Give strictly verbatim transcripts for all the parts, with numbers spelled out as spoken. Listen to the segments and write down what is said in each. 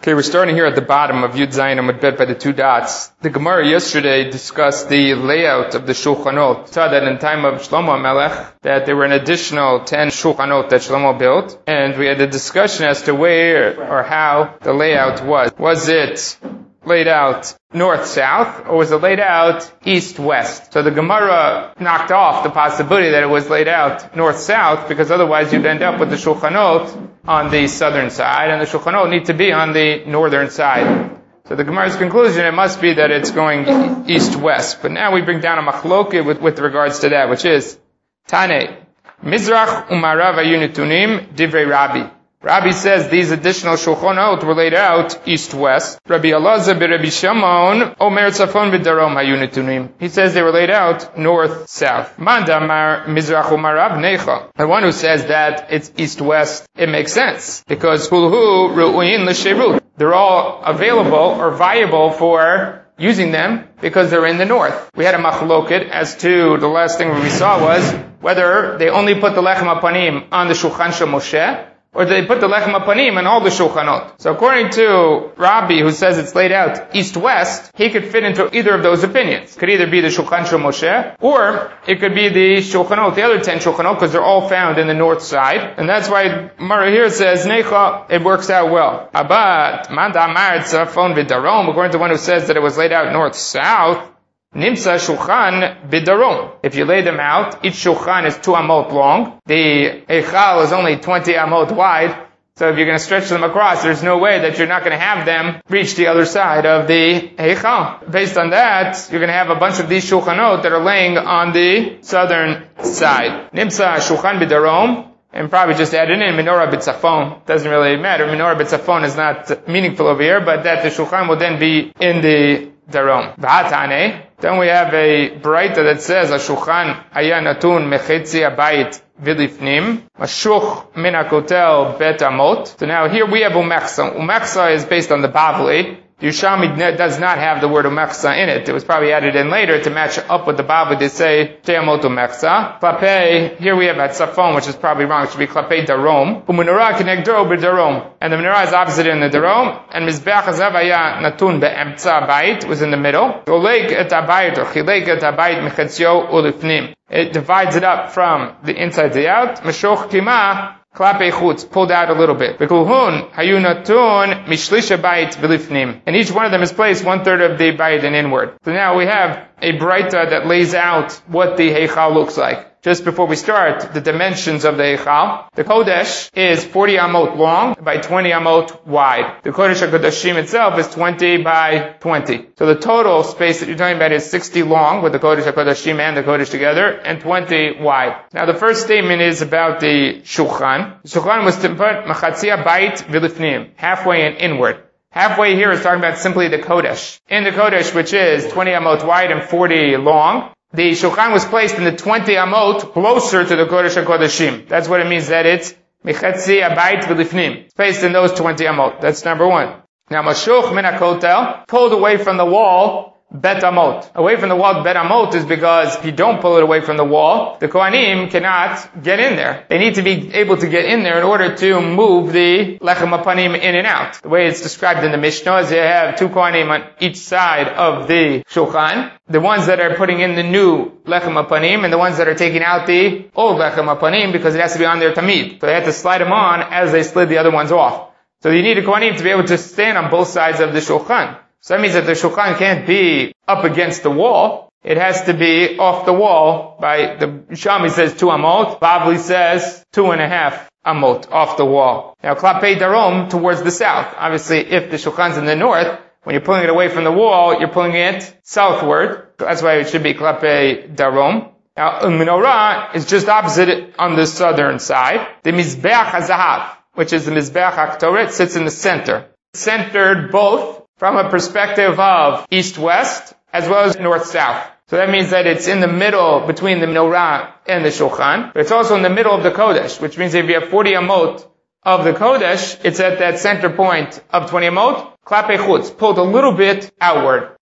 Okay, we're starting here at the bottom of Yud Zayin Amud Bet by the two dots. The Gemara yesterday discussed the layout of the Shulchanot. We saw that in the time of Shlomo HaMelech, that there were an additional ten Shulchanot that Shlomo built, and we had a discussion as to where or how the layout was. Was it laid out north-south, or was it laid out east-west? So the Gemara knocked off the possibility that it was laid out north-south, because otherwise you'd end up with the Shulchanot on the southern side, and the Shulchanot need to be on the northern side. So the Gemara's conclusion, it must be that it's going east-west. But now we bring down a machloket with, with regards to that, which is, Tane, Mizrach umarav ayunitunim divrei Rabbi. Rabbi says these additional shulchanot were laid out east-west. Rabbi Elazar b'Rabbi Shimon omer tzafon v'darom hayunitunim. He says they were laid out north-south. Manda mar mizrach umarav necha. The one who says that it's east-west, it makes sense because kulhu ru'uyin l'shirut. They're all available or viable for using them because they're in the north. We had a machloket as to the last thing we saw was whether they only put the lechem hapanim on the shulchan shel Moshe, or do they put the lechem hapanim on all the shulchanot? So according to Rabbi, who says it's laid out east-west, he could fit into either of those opinions. It could either be the shulchan shel Moshe, or it could be the shulchanot, the other ten shulchanot, because they're all found in the north side. And that's why Mara here says, Necha, it works out well. Abat, Manda Amar Tzafon v'Darom, according to one who says that it was laid out north-south, Nimsa shulchan bidarom. If you lay them out, each shulchan is two amot long. The eichal is only twenty amot wide. So if you're going to stretch them across, there's no way that you're not going to have them reach the other side of the eichal. Based on that, you're going to have a bunch of these shulchanot that are laying on the southern side. Nimsa shulchan bidarom. And probably just add in menorah b'tzafon. Doesn't really matter. Menorah b'tzafon is not meaningful over here, but that the shulchan will then be in the darom. V'hatane. Then we have a braita that says, "Ashulchan haya natun mechetzi habayit v'lifnim, mashuch min hakotel bet amot." So now here we have umechsa. Umechsa is based on the Bavli. The Yerushalmi does not have the word umechsa in it. It was probably added in later to match up with the Bavli to say te'amot umechsa. Klapei, here we have at Safon, which is probably wrong. It should be klapei darom. U'menorah kenegdo b'darom. And the menorah is opposite in the darom. And mizbeach hazav haya natun be'emtza bayit was in the middle. Oleik et habayit or chileik et habayit mechetzio ulifnim. It divides it up from the inside to the out. Meshoch kima Klape chutz, pulled out a little bit. V'kulhun hayunatun mishlisha bayit v'lifnim. And each one of them is placed one third of the bayit and inward. So now we have a braita that lays out what the heichal looks like. Just before we start, the dimensions of the heichal. The kodesh is forty amot long by twenty amot wide. The kodesh HaKodashim itself is twenty by twenty. So the total space that you're talking about is sixty long with the kodesh HaKodashim and the kodesh together, and twenty wide. Now the first statement is about the shulchan. The shulchan was to put machatzia bayit v'lifnim, halfway and inward. Halfway here is talking about simply the kodesh. In the kodesh, which is twenty amot wide and forty long, the shulchan was placed in the twenty amot closer to the kodesh HaKodashim. That's what it means that it's mechetzi habayit v'lifnim. It's placed in those twenty amot. That's number one. Now mashuch min hakotel, pulled away from the wall, bet amot. Away from the wall, bet amot is because if you don't pull it away from the wall, the Kohanim cannot get in there. They need to be able to get in there in order to move the lechem hapanim in and out. The way it's described in the Mishnah is you have two Kohanim on each side of the shulchan. The ones that are putting in the new lechem hapanim and the ones that are taking out the old lechem hapanim because it has to be on their tamid. So they have to slide them on as they slid the other ones off. So you need a Kohanim to be able to stand on both sides of the shulchan. So that means that the shulchan can't be up against the wall. It has to be off the wall by, the Shami says two amot, Bavli says two and a half amot off the wall. Now, klapei darom towards the south. Obviously, if the shulchan's in the north, when you're pulling it away from the wall, you're pulling it southward. That's why it should be klapei darom. Now, a menorah is just opposite on the southern side. The mizbeach hazahav, which is the mizbeach haktoret, sits in the center. Centered both from a perspective of east-west as well as north-south. So that means that it's in the middle between the menorah and the shulchan, but it's also in the middle of the kodesh, which means if you have forty amot of the kodesh, it's at that center point of twenty amot, klapei chutz, pulled a little bit outward.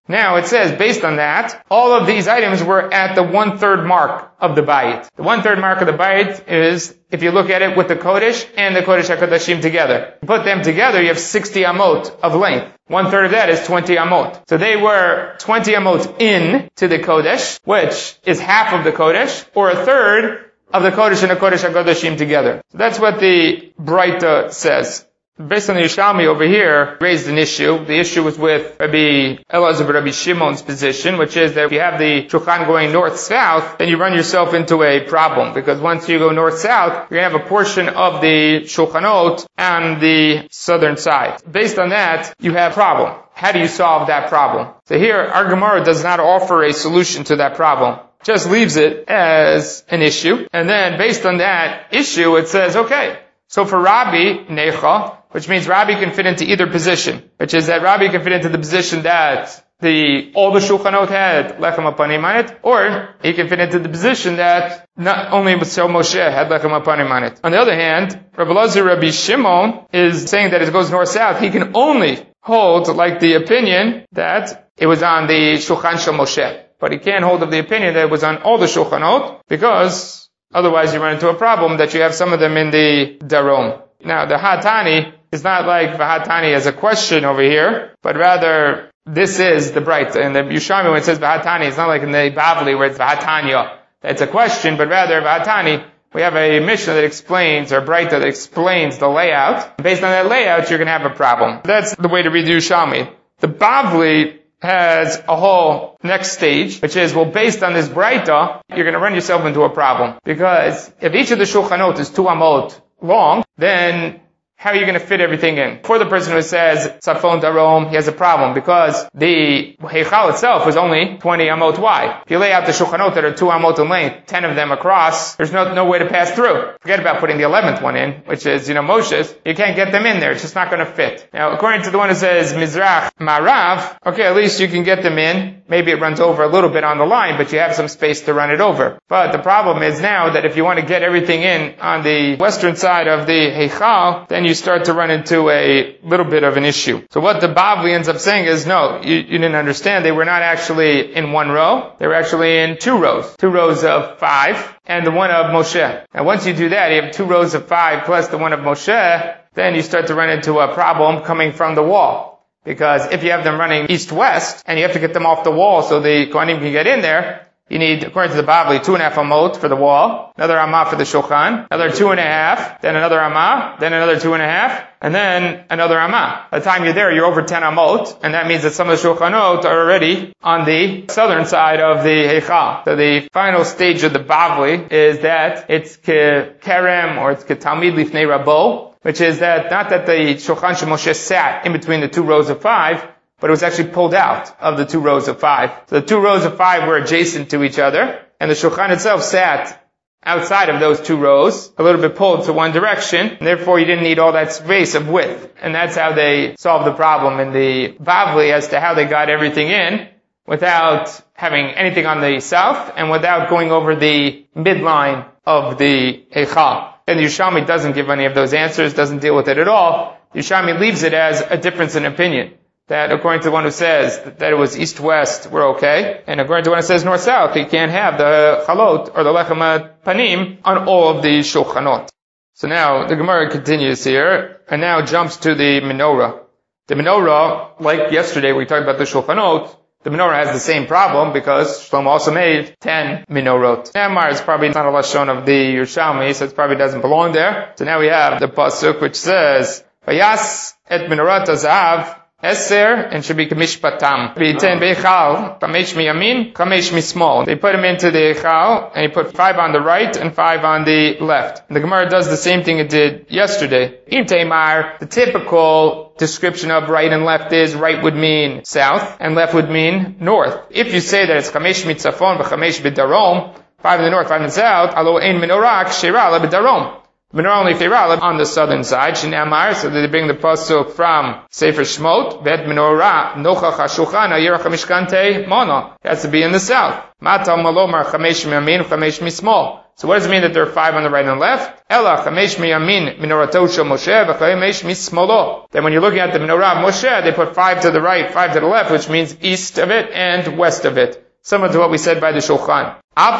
Now it says, based on that, all of these items were at the one-third mark of the bayit. The one-third mark of the bayit is, if you look at it with the Kodesh and the Kodesh HaKodashim together. You put them together, you have sixty amot of length. One-third of that is twenty amot. So they were twenty amot in to the Kodesh, which is half of the Kodesh, or a third of the Kodesh and the Kodesh HaKodashim together. So that's what the Braita says. Based on the Yerushalmi over here, raised an issue. The issue was with Rabbi Elazar and Rabbi Shimon's position, which is that if you have the Shulchan going north-south, then you run yourself into a problem. Because once you go north-south, you're going to have a portion of the Shulchanot on the southern side. Based on that, you have a problem. How do you solve that problem? So here, our Gemara does not offer a solution to that problem. Just leaves it as an issue. And then, based on that issue, it says, okay, so for Rabbi, Necha, which means Rabbi can fit into either position, which is that Rabbi can fit into the position that the all the Shulchanot had Lechem Apanim on it, or he can fit into the position that not only Moshe had Lechem Apanim on it. On the other hand, Rabbi Elazar, Rabbi Shimon is saying that it goes north-south. He can only hold like the opinion that it was on the Shulchan Shel Moshe, but he can't hold of the opinion that it was on all the Shulchanot, because otherwise you run into a problem that you have some of them in the Darom. Now, the Hatani is not like Vahatani as a question over here, but rather this is the bright. In the Yerushalmi, when it says Vahatani, it's not like in the Bavli where it's Vahatanya. That's a question, but rather Vahatani, we have a Mishnah that explains, or Braita that explains the layout. Based on that layout, you're going to have a problem. That's the way to read the Yerushalmi. The Bavli has a whole next stage, which is, well, based on this Braita, you're going to run yourself into a problem. Because if each of the Shulchanot is two amot long, then how are you going to fit everything in? For the person who says Tzafon Darom, he has a problem because the Heichal itself is only twenty amot wide. If you lay out the Shulchanot that are two amot in length, ten of them across, there's no no way to pass through. Forget about putting the eleventh one in, which is, you know, Moshe's. You can't get them in there. It's just not going to fit. Now, according to the one who says Mizrach Marav, okay, at least you can get them in. Maybe it runs over a little bit on the line, but you have some space to run it over. But the problem is now that if you want to get everything in on the western side of the Heichal, then you start to run into a little bit of an issue. So what the Bavli ends up saying is, no, you, you didn't understand. They were not actually in one row. They were actually in two rows. Two rows of five and the one of Moshe. And once you do that, you have two rows of five plus the one of Moshe, then you start to run into a problem coming from the wall. Because if you have them running east-west, and you have to get them off the wall so the Kohanim can get in there, you need, according to the Bavli, two and a half amot for the wall, another amah for the Shulchan, another two and a half, then another amah, then another two and a half, and then another amah. By the time you're there, you're over ten amot, and that means that some of the Shulchanot are already on the southern side of the Heichal. So the final stage of the Bavli is that it's ke kerem, or it's ke talmid lifnei rabo, which is that not that the Shulchan Shel Moshe sat in between the two rows of five, but it was actually pulled out of the two rows of five. So the two rows of five were adjacent to each other, and the Shulchan itself sat outside of those two rows, a little bit pulled to one direction, and therefore you didn't need all that space of width. And that's how they solved the problem in the Bavli as to how they got everything in without having anything on the south and without going over the midline of the Heichal. And the Yerushalmi doesn't give any of those answers, doesn't deal with it at all. The Yerushalmi leaves it as a difference in opinion. That according to the one who says that it was east-west, we're okay. And according to the one who says north-south, you can't have the chalot or the lechem panim on all of the shulchanot. So now the Gemara continues here and now jumps to the menorah. The menorah, like yesterday we talked about the shulchanot, the menorah has the same problem because Shlomo also made ten menorot. Amar is probably not a lashon of the Yerushalmi, so it probably doesn't belong there. So now we have the pasuk which says, Vayas et menorot hazahav Eser, and should be kamishpatam. V'yiten beichal, kamesh miyamin, kamesh mismol. They put him into the eichal, and he put five on the right and five on the left. And the Gemara does the same thing it did yesterday. Im teimar, the typical description of right and left is right would mean south, and left would mean north. If you say that it's kamesh mitzafon v'kamesh b'darom, five in the north, five in the south, alo ein menorah k'shira b'darom. Menorah only Feirah on the southern side. Shinamar, so they bring the pasuk from Sefer Shmot. Vet menorah nochach hashulchan hayirach hamishkante mono. It has to be in the south. Matal malomar chamesh miyamin chamesh mismol. So what does it mean that there are five on the right and the left? Ela chamesh miyamin minorato shel Moshe v'chamesh mismolo. Then when you're looking at the menorah of Moshe, they put five to the right, five to the left, which means east of it and west of it. Similar to what we said by the Shulchan.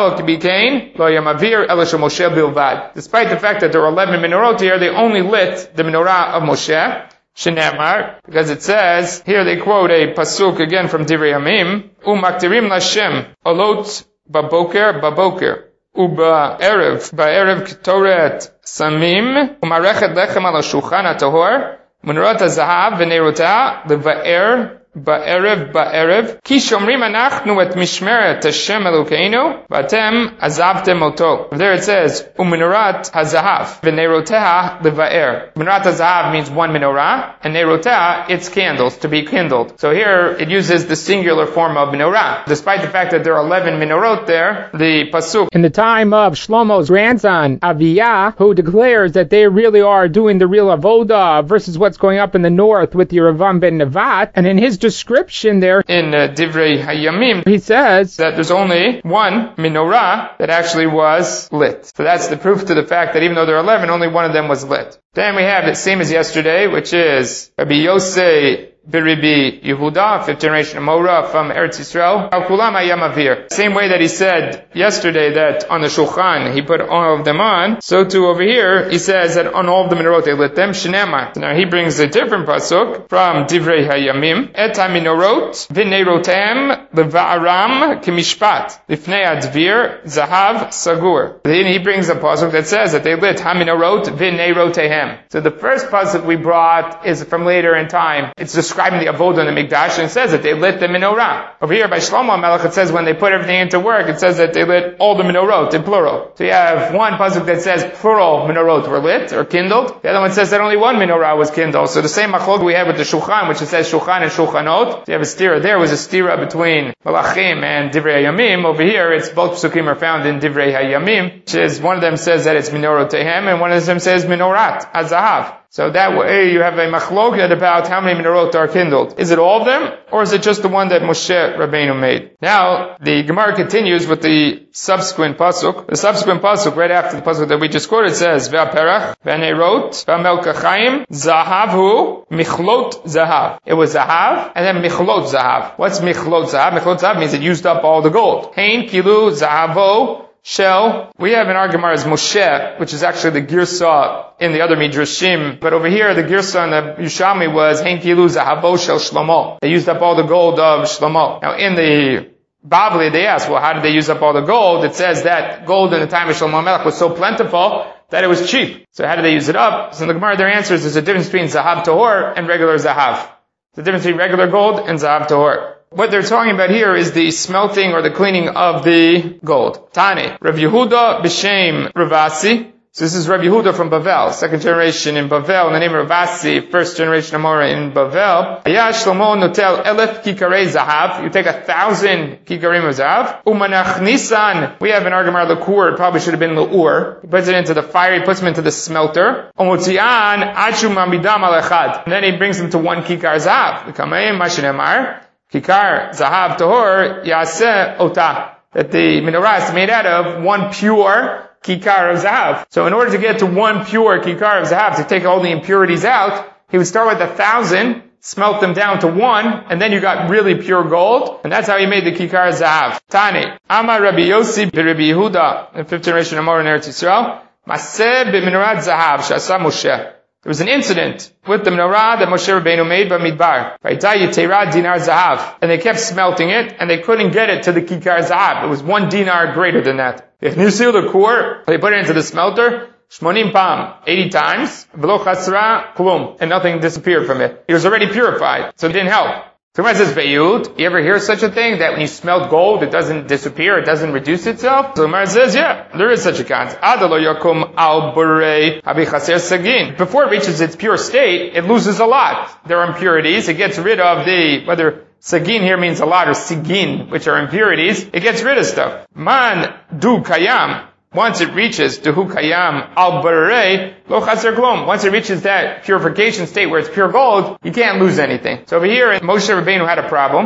Despite the fact that there are eleven menorot here, they only lit the menorah of Moshe. Shenamar, because it says, here they quote a pasuk again from Divrei Yamim, Umaktirim Lashem, Olot Baboker Baboker, Uba Erev, Ba'erev Ketoret Samim, Umarechet Lechem Ala Shulchan HaTahor, Menorot HaZahav V'Neirotah, Levaer, Ba'erev Ba'erev, Ki Shomrim Anachnu Et Mishmeret Hashem Elokeinu, V'atem Azavtem Oto. There it says, U'Menorat HaZahav, V'Neirotah Levaer. Menorat HaZahav means one menorah, and Neirotah, it's candles, to be kindled. So here, it uses the singular form of menorah. Despite the fact that there are eleven menorot there, the pasuk in the time of Shlomo's grandson, Aviyah, who declares that they really are doing the real avodah versus what's going up in the north with Yeravam ben Nevat, and in his description there in uh, Divrei Hayamim, he says that there's only one menorah that actually was lit. So that's the proof to the fact that even though there are eleven, only one of them was lit. Then we have the same as yesterday, which is Rabbi Yosei Biribi Yehuda, fifth generation of Mora from Eretz Yisrael. Al Kulam Hayam Avir. Same way that he said yesterday that on the Shulchan he put all of them on, so too over here he says that on all of the menorot they lit them. Shenema. So now he brings a different pasuk from Divrei Hayamim. Et ha-menorot v'neirotem leva'aram k'mishpat lifnei advir zahav sagur. Then he brings a pasuk that says that they lit ha-menorot v'neirotehem. So the first pasuk we brought is from later in time. It's describing the avodah in the Mikdash, and it says that they lit the menorah. Over here by Shlomo HaMelech, it says when they put everything into work, it says that they lit all the menorot in plural. So you have one pasuk that says plural menorot were lit or kindled. The other one says that only one menorah was kindled. So the same machlok we have with the Shulchan, which it says Shulchan and Shulchanot. So you have a stira. There was a stira between Malachim and Divrei Hayamim. Over here, it's both psukim are found in Divrei Hayamim, which is one of them says that it's menorot tehem, and one of them says menorat hazahav. So that way you have a machloket about how many menorot are kindled. Is it all of them, or is it just the one that Moshe Rabbeinu made? Now, the Gemara continues with the subsequent pasuk. The subsequent pasuk, right after the pasuk that we just quoted, says, Ve'aperach, ve'neirot, ve'melkachayim, zahavhu, michlot zahav. It was zahav, and then michlot zahav. What's michlot zahav? Michlot zahav means it used up all the gold. Hein kilu zahavo, shell. We have in our Gemara as Moshe, which is actually the Girsa in the other Midrashim, but over here the Girsa in the Yushami was Hein Kilu Zahavo Shel Shlomo. They used up all the gold of Shlomo. Now in the Bavli they ask, well, how did they use up all the gold? It says that gold in the time of Shlomo Melech was so plentiful that it was cheap. So how did they use it up? So in the Gemara their answer is there's a difference between Zahav Tahor and regular Zahav. The difference between regular gold and Zahav Tahor. What they're talking about here is the smelting or the cleaning of the gold. Tani, Rav Yehuda b'shem Ravasi. So this is Rav Yehuda from Bavel, second generation in Bavel, in the name of Ravasi, first generation of Amora in Bavel. Aya Shlomo notel elef kikarei zahav. You take a thousand kikarim of zahav. Umanach nisan. We have an argument likur. It probably should have been l'ur. He puts it into the fire. He puts them into the smelter. Umotzian achu mamidam al echad. And then he brings them to one kikar zahav. L'kameim mashinemar. Kikar zahav tahor yaseh ota. That the menorah is made out of one pure kikar of zahav. So in order to get to one pure kikar of zahav, to take all the impurities out, he would start with a thousand, smelt them down to one, and then you got really pure gold, and that's how he made the kikar of zahav. Tani, Amar Rabbi Yossi Rabbi Yehuda, the fifth generation of Amor in Eretz Yisrael, Maseh b'menorat zahav shasa Moshe. There was an incident with the menorah that Moshe Rabbeinu made by Midbar. dinar zahav. And they kept smelting it, and they couldn't get it to the kikar zahav. It was one dinar greater than that. If you see the kur, they put it into the smelter, shmonim pam, eighty times, v'lo chasra klum, and nothing disappeared from it. It was already purified, so it didn't help. So when it says Be'yud, you ever hear such a thing, that when you smelt gold, it doesn't disappear, it doesn't reduce itself? So the Gemara says, yeah, there is such a concept. Adalo yakum al burei habi chaser sagin. Before it reaches its pure state, it loses a lot. There are impurities, it gets rid of the, whether sagin here means a lot, or sigin, which are impurities, it gets rid of stuff. Man du kayam. Once it reaches to hu kayam al barei lo chaser klum. Once it reaches that purification state where it's pure gold, you can't lose anything. So over here, Moshe Rabbeinu had a problem.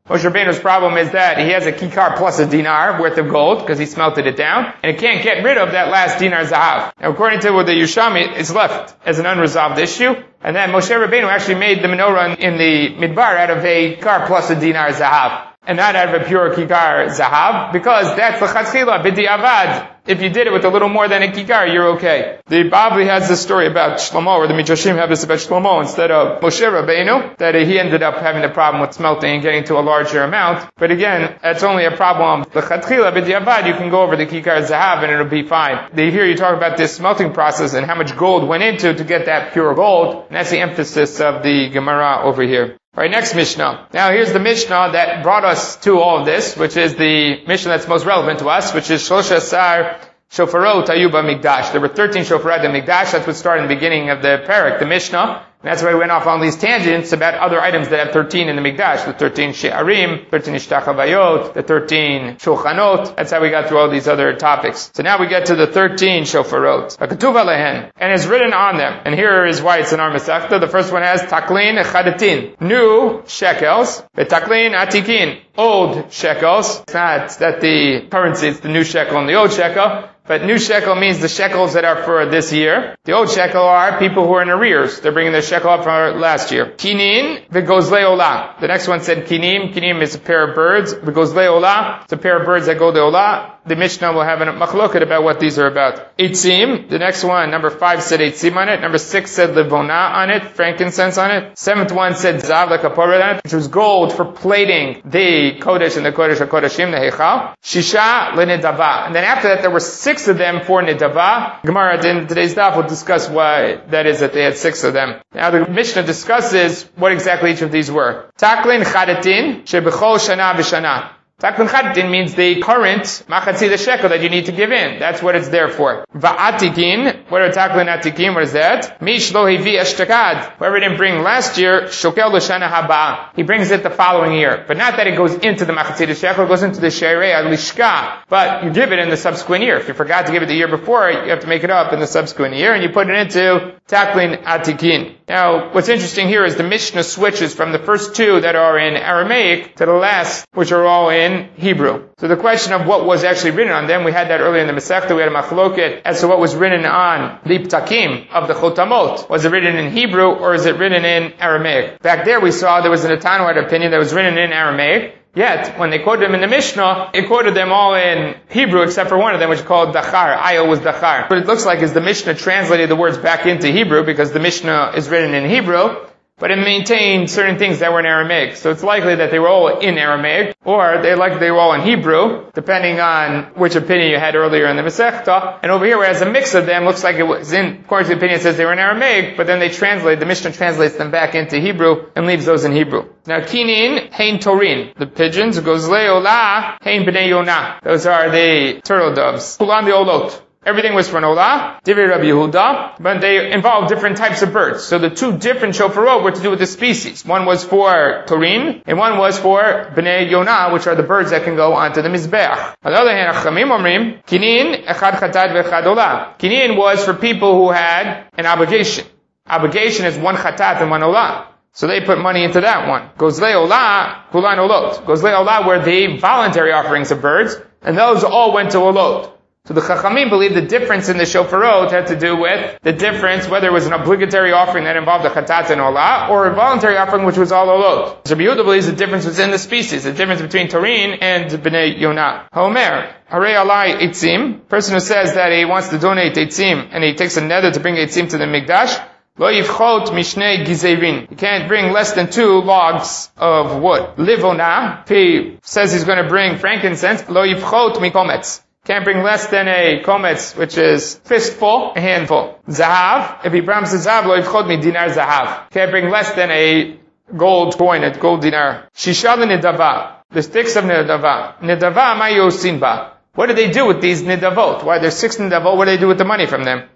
Moshe Rabbeinu's problem is that he has a kikar plus a dinar worth of gold because he smelted it down, and he can't get rid of that last dinar zahav. Now, according to what the Yerushalmi, it's left as an unresolved issue, and then Moshe Rabbeinu actually made the menorah in the midbar out of a kikar plus a dinar zahav, and not out of a pure kikar zahav, because that's the chatzchila b'di'avad. If you did it with a little more than a kikar, you're okay. The Bavli has this story about Shlomo, or the Midrashim have this about Shlomo instead of Moshe Rabbeinu, that he ended up having a problem with smelting and getting to a larger amount. But again, that's only a problem. The chatchila b'di'avad, you can go over the kikar zahav and it'll be fine. They hear you talk about this smelting process and how much gold went into to get that pure gold, and that's the emphasis of the Gemara over here. Alright, next Mishnah. Now here's the Mishnah that brought us to all of this, which is the Mishnah that's most relevant to us, which is Shlosh Asar Shofarot Ayuba Mikdash. There were thirteen Shofarot in Mikdash. That's what started in the beginning of the parak, the Mishnah. And that's why we went off on these tangents about other items that have thirteen in the Mikdash. The thirteen She'arim, thirteen Ishtachavayot, the thirteen Shulchanot. That's how we got through all these other topics. So now we get to the thirteen Shofarot. HaKatuv Alehen. And it's written on them. And here is why it's in our Masechta. The first one has Taklin Echadatin. New shekels. Taklin Atikin. Old shekels. It's not that the currency, it's the new shekel and the old shekel. But new shekel means the shekels that are for this year. The old shekel are people who are in arrears. They're bringing their shekel up for last year. Kinin v'gozlei olah. The next one said kinim. Kinim is a pair of birds. V'gozlei olah. It's a pair of birds that go to olah. The Mishnah will have a machloket about what these are about. Eitzim. The next one, number five, said eitzim on it. Number six said levona on it, frankincense on it. Seventh one said zav lekapora on it, which was gold for plating the kodesh and the kodesh HaKodeshim, the heichal. Shisha lenedava. And then after that, there were six of them for nedava. Gemara in today's daf will discuss why that is that they had six of them. Now the Mishnah discusses what exactly each of these were. Taklin chadatin shebechol shana v'shana. Taklin chadatin means the current machatzi the shekel that you need to give in. That's what it's there for. Va'atikin, what are taklin atikin? What is that? Mish lo hevi eshtakad. Whoever didn't bring last year, shokel l'shana haba. He brings it the following year. But not that it goes into the machatzi the shekel, it goes into the sheirei alishka. But you give it in the subsequent year. If you forgot to give it the year before, you have to make it up in the subsequent year, and you put it into taklin atikin. Now, what's interesting here is the Mishnah switches from the first two that are in Aramaic to the last, which are all in Hebrew. So the question of what was actually written on them, we had that earlier in the Masechta. We had a machloket as to what was written on the ptakim of the chotamot. Was it written in Hebrew or is it written in Aramaic? Back there we saw there was an Tanoite opinion that was written in Aramaic. Yet, when they quoted them in the Mishnah, it quoted them all in Hebrew except for one of them, which is called Dachar. Ayo was Dachar. What it looks like is the Mishnah translated the words back into Hebrew because the Mishnah is written in Hebrew, but it maintained certain things that were in Aramaic. So it's likely that they were all in Aramaic, or they likely they were all in Hebrew, depending on which opinion you had earlier in the Masechta. And over here, whereas a mix of them looks like it was in, according to the opinion, it says they were in Aramaic, but then they translate, the Mishnah translates them back into Hebrew and leaves those in Hebrew. Now, kinin, hein torin. The pigeons, gozlei olah, hein b'nei yonah. Those are the turtle doves. Kulan the olot. Everything was for an olah, Divrei Rabbi Yehuda, but they involved different types of birds. So the two different shofarot were to do with the species. One was for Torin, and one was for Bnei Yonah, which are the birds that can go onto the Mizbeach. On the other hand, Achamim Omrim, Kinin, Echad Chatad V'Echad Olah. Kinin was for people who had an obligation. Obligation is one Chatat and one Olah. So they put money into that one. Gozlei Olah, Kulan Olot. Gozlei Olah were the voluntary offerings of birds, and those all went to Olot. So the Chachamim believe the difference in the shofarot had to do with the difference whether it was an obligatory offering that involved a chatat and olah, or a voluntary offering which was all olot. So Rabbi Yehuda believes the difference was in the species, the difference between Torin and Bnei Yonah. Homer, Harei alai eitzim, person who says that he wants to donate eitzim, and he takes a nether to bring eitzim to the Mikdash, lo yivchot mishnei gizerin. He can't bring less than two logs of wood. Livona, if he says he's going to bring frankincense, lo yivchot mikometz. Can't bring less than a kometz, which is fistful, a handful. Zahav, if he promises zahav, lo yivchot mi dinar zahav. Can't bring less than a gold coin, a gold dinar. Shisha nedava, the sticks of nedava. Nedava ma yosin ba. What do they do with these nidavot? Why, there's six nidavot, what do they do with the money from them?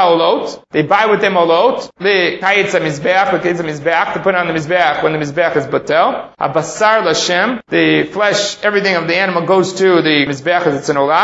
They buy with them olot, to put on the mizbeach when the mizbeach is batel. Habasar l'shem, the flesh, everything of the animal goes to the mizbeach as it's an olah.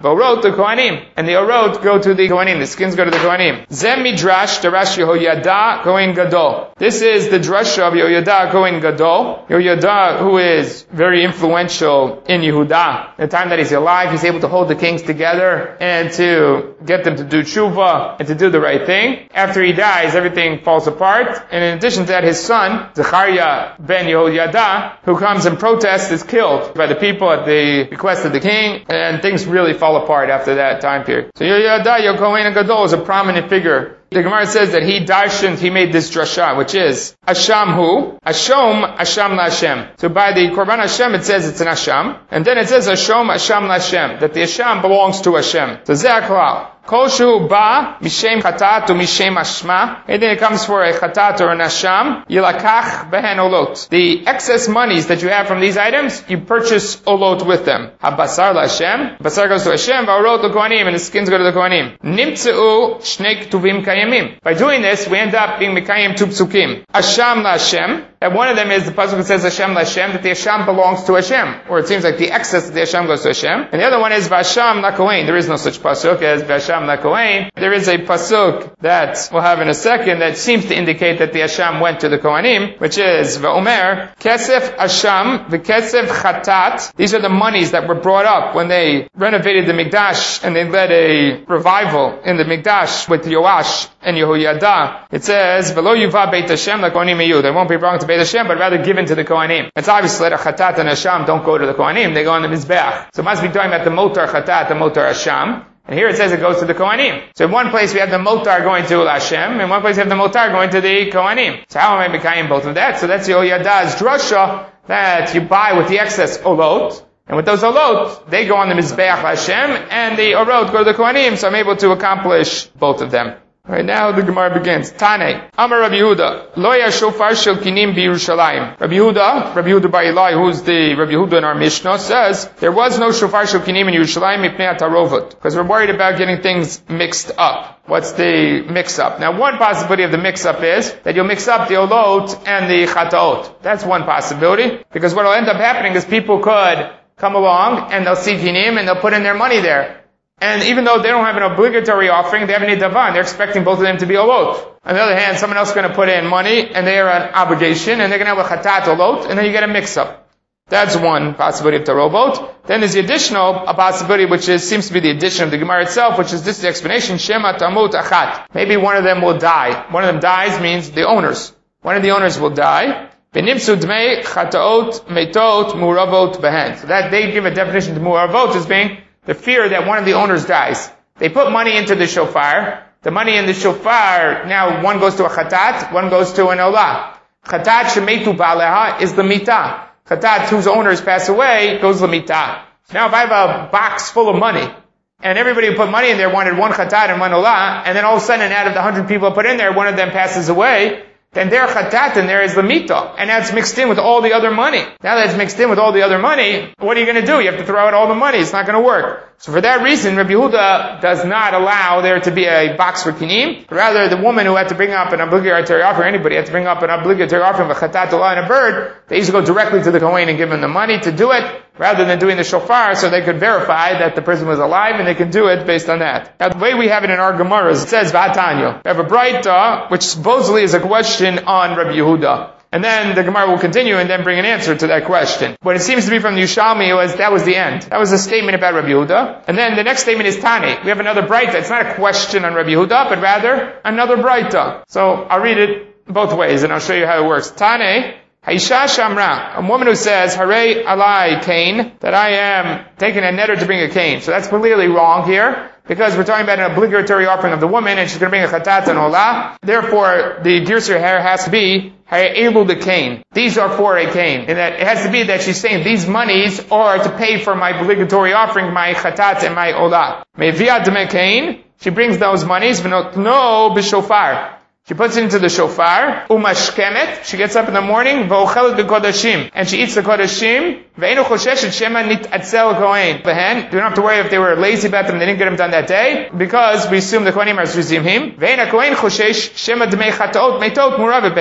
V'orot the Kohanim. And the orot go to the Kohanim. The skins go to the Kohanim. Zem midrash darash Yehoyada Kohen Gadol. This is the drasha of Yehoyada Kohen Gadol. Yehoyada, who is very influential in Yehuda. The time that he's alive, he's able to hold the kings together and to get them to do tshuva and to do the right thing. After he dies, everything falls apart. And in addition to that, his son, Zechariah ben Yehoyada, who comes and protests, is killed by the people at the request of the king, and things really fall apart after that time period. So Yehoyada Kohen Gadol is a prominent figure. The Gemara says that he darshaned, he made this drasha, which is Asham hu, Ashom, Asham LaHashem. So by the Korban Hashem, it says it's an Asham, and then it says Ashom, Asham LaHashem, that the Asham belongs to Hashem. So Zeh HaKlal. Kol shu ba mishem chatat u mishem ashma. Anything that comes for a chatat or an asham, yilakach behen olot. The excess monies that you have from these items, you purchase olot with them. Habasar laHashem. Basar goes to Hashem. Va'orot l'kohanim, and the skins go to the kohanim. Nimtzeu shnei ktuvim kayamim. By doing this, we end up being mekayim two psukim. Asham laHashem. That one of them is the pasuk that says Hashem laHashem, that the Hashem belongs to Hashem, or it seems like the excess of the Hashem goes to Hashem. And the other one is Vasham laKohen. There is no such pasuk as Vasham laKohen. There is a pasuk that we'll have in a second that seems to indicate that the Hashem went to the Kohanim, which is Va'omer Kesef Hashem v'Kesef Chatat. These are the monies that were brought up when they renovated the Mikdash and they led a revival in the Mikdash with Yoash and Yehoyada. It says V'lo yuva Beit Hashem laKohanim meyu. They won't be brought to Beit Hashem, but rather given to the Kohanim. It's obviously that Chatat and Hashem don't go to the Kohanim, they go on the Mizbeach. So it must be talking about the Motar Chatat, the Motar Hashem. And here it says it goes to the Kohanim. So in one place we have the Motar going to Hashem, in one place we have the Motar going to the Kohanim. So how am I Mekayim both of that? So that's the Yehoyada's drasha, that you buy with the excess olot, and with those olot, they go on the Mizbeach Hashem, and the orot go to the Kohanim, so I'm able to accomplish both of them. Right now the Gemara begins. Tane, Amar Rabbi Yehuda, Lo ya shofar shel kinim b'Yerushalayim. Rabbi Yehuda, Rabbi Yehuda bar Ilai, who's the Rabbi Yehuda in our Mishnah, says there was no shofar shel kinim in Yerushalayim mipnei hatarovot, because we're worried about getting things mixed up. What's the mix-up? Now, one possibility of the mix-up is that you'll mix up the olot and the chataot. That's one possibility, because what will end up happening is people could come along and they'll see kinim and they'll put in their money there. And even though they don't have an obligatory offering, they have an idavan. They're expecting both of them to be olot. On the other hand, someone else is going to put in money, and they are an obligation, and they're going to have a chatat olot, and then you get a mix-up. That's one possibility of tarobot. Then there's the additional a possibility, which is seems to be the addition of the Gemara itself, which is this is the explanation, Shema tamut achat. Maybe one of them will die. One of them dies means the owners. One of the owners will die. Benimsu dmei chataot meitot muravot behen. So that they give a definition to muravot as being the fear that one of the owners dies. They put money into the shofar. The money in the shofar, now one goes to a chatat, one goes to an olah. Chatat shemetu baleha is the mitah. Chatat whose owners pass away goes to the mitah. Now if I have a box full of money, and everybody who put money in there wanted one chatat and one olah, and then all of a sudden out of the hundred people who put in there, one of them passes away, then their chatat in there is the mitah, and that's mixed in with all the other money. Now that it's mixed in with all the other money, what are you going to do? You have to throw out all the money. It's not going to work. So for that reason, Rabbi Yehuda does not allow there to be a box for kinim. Rather, the woman who had to bring up an obligatory offering, anybody had to bring up an obligatory offering of a chatat, olah, and a bird, they used to go directly to the Kohen and give them the money to do it, rather than doing the shofar, so they could verify that the person was alive, and they could do it based on that. Now, the way we have it in our Gemara is, it says, V'atanyo. We have a braita, which supposedly is a question on Rabbi Yehuda. And then the Gemara will continue and then bring an answer to that question. What it seems to be from the Yushalmi was, that was the end. That was a statement about Rabbi Yehuda. And then the next statement is Tani. We have another braita. It's not a question on Rabbi Yehuda, but rather another braita. So I'll read it both ways and I'll show you how it works. Tani. Haisha Shamra, a woman who says, Hare alai kain, that I am taking a netter to bring a kain. So that's clearly wrong here, because we're talking about an obligatory offering of the woman, and she's going to bring a chatat and olah. Therefore, the girsur here has to be, Hare elu the kain. These are for a kain. And that it has to be that she's saying, these monies are to pay for my obligatory offering, my chatat and my olah. Meviat me kain, she brings those monies, v'not no b'shofar. She puts it into the shofar, umashkemet, she gets up in the morning, v'ochelet b'kodashim, and she eats the kodashim, ve'enu chosheshet shema nitatzel kohen. Behen, you don't have to worry if they were lazy about them, they didn't get them done that day, because we assume the kohenim are zuzimhim. Ve'en ha-kohen choshesh shema dmei chataot meitot muravet behen.